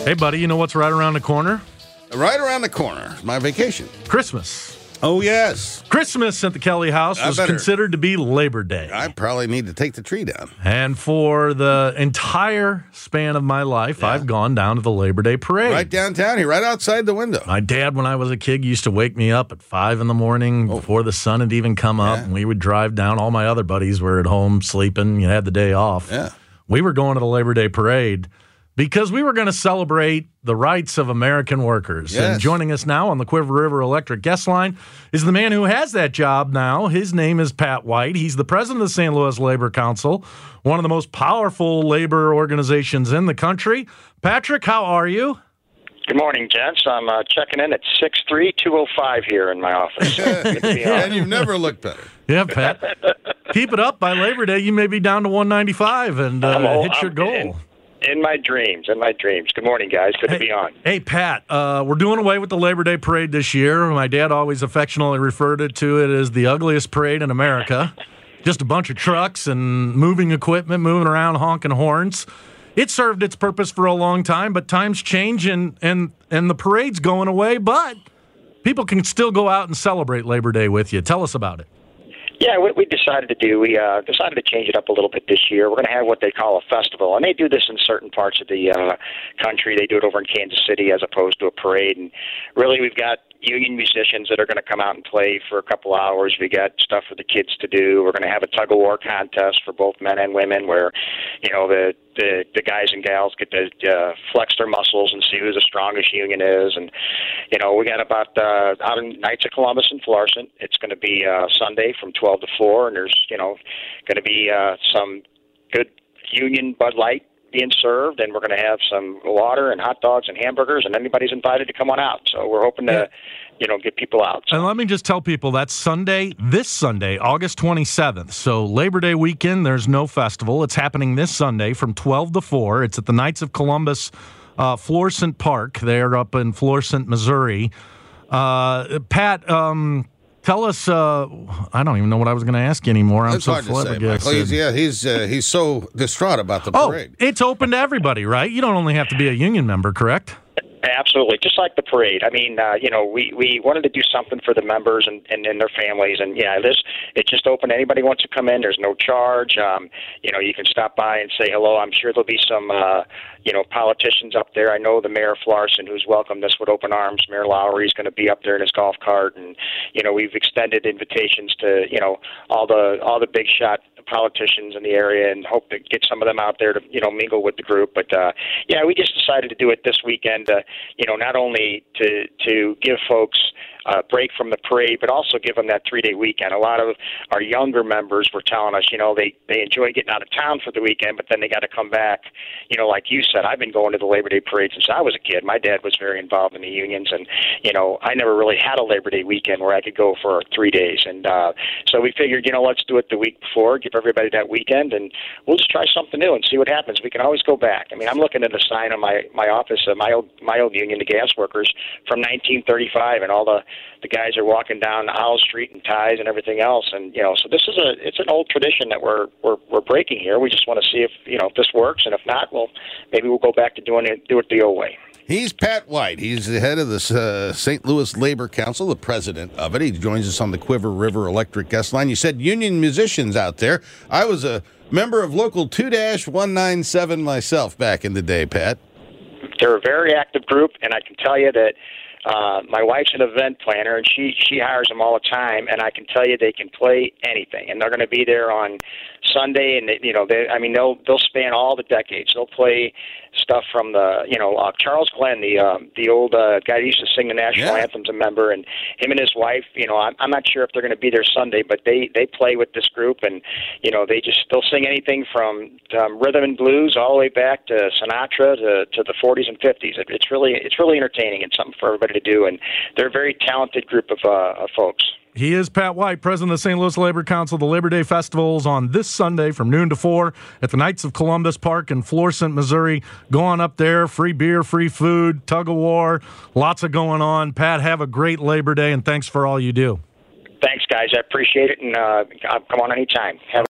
Hey, buddy, you know what's right around the corner? Right around the corner is my vacation. Christmas. Oh, yes. Christmas at the Kelly house was considered to be Labor Day. I probably need to take the tree down. And for the entire span of my life, I've gone down to the Labor Day parade. Right downtown here, right outside the window. My dad, when I was a kid, used to wake me up at 5 in the morning before the sun had even come up, and we would drive down. All my other buddies were at home sleeping. You had the day off. Yeah. We were going to the Labor Day parade because we were going to celebrate the rights of American workers. Yes. And joining us now on the Quiver River Electric guest line is the man who has that job now. His name is Pat White. He's the president of the St. Louis Labor Council, one of the most powerful labor organizations in the country. Patrick, how are you? Good morning, gents. I'm checking in at 63205 here in my office. Good to be on. And you've never looked better. Yeah, Pat. Keep it up. By Labor Day, you may be down to 195 and hit your goal. In my dreams. Good morning, guys. Good to be on. Hey, Pat, we're doing away with the Labor Day parade this year. My dad always affectionately referred to it as the ugliest parade in America. Just a bunch of trucks and moving equipment, moving around, honking horns. It served its purpose for a long time, but times change and the parade's going away, but people can still go out and celebrate Labor Day with you. Tell us about it. Yeah, what we decided to do, we decided to change it up a little bit this year. We're going to have what they call a festival, and they do this in certain parts of the country. They do it over in Kansas City as opposed to a parade. And really, we've got union musicians that are going to come out and play for a couple hours. We got stuff for the kids to do. We're going to have a tug-of-war contest for both men and women where, you know, the guys and gals get to flex their muscles and see who the strongest union is. And, you know, we got about out in Knights of Columbus and Florissant. It's going to be Sunday from 12 to 4, and there's, you know, going to be some good union Bud Light being served, and we're going to have some water and hot dogs and hamburgers, and anybody's invited to come on out. So we're hoping to, you know, get people out. So. And let me just tell people that's this Sunday, August 27th. So Labor Day weekend, there's no festival. It's happening this Sunday from 12 to 4. It's at the Knights of Columbus Florissant Park. They're up in Florissant, Missouri. Pat, tell us, I don't even know what I was going to ask you anymore. I'm It's so hard to say, flabbergasted. he's so distraught about the parade. It's open to everybody, right? You don't only have to be a union member, correct? Absolutely, just like the parade. I mean, you know, we wanted to do something for the members and their families, and it's just open. Anybody wants to come in. There's no charge. You know, you can stop by and say hello. I'm sure there'll be some, you know, politicians up there. I know the mayor of Florissant, who's welcomed us with open arms. Mayor Lowry is going to be up there in his golf cart, and you know, we've extended invitations to, you know, all the big shot politicians in the area, and hope to get some of them out there to, you know, mingle with the group. But we just decided to do it this weekend. You know, not only to give folks a break from the parade, but also give them that 3-day weekend. A lot of our younger members were telling us, you know, they enjoy getting out of town for the weekend, but then they got to come back. You know, like you said, I've been going to the Labor Day parade since I was a kid. My dad was very involved in the unions, and, you know, I never really had a Labor Day weekend where I could go for 3 days. And so we figured, you know, let's do it the week before, give everybody that weekend, and we'll just try something new and see what happens. We can always go back. I mean, I'm looking at a sign on my office of my old union, the gas workers, from 1935, and all the guys are walking down Owl Street in ties and everything else. And, you know, so it's an old tradition that we're breaking here. We just want to see if, you know, if this works, and if not, well, maybe we'll go back to do it the old way. He's Pat White. He's the head of the St. Louis Labor Council, the president of it. He joins us on the Quiver River Electric guest line. You said union musicians out there. I was a member of Local 2-197 myself back in the day, Pat. They're a very active group, and I can tell you that my wife's an event planner, and she hires them all the time, and I can tell you they can play anything, and they're going to be there on Sunday, and they'll span all the decades. They'll play stuff from the, you know, Charles Glenn, the old guy who used to sing the national anthems, a member, and him and his wife. You know, I'm not sure if they're going to be there Sunday, but they play with this group, and you know, they'll sing anything from rhythm and blues all the way back to Sinatra to the 40s and 50s. It's really entertaining and something for everybody to do, and they're a very talented group of folks. He is Pat White, president of the St. Louis Labor Council. The Labor Day Festival is on this Sunday from noon to 4 at the Knights of Columbus Park in Florissant, Missouri. Go on up there, free beer, free food, tug-of-war, lots of going on. Pat, have a great Labor Day, and thanks for all you do. Thanks, guys. I appreciate it, and come on anytime. Have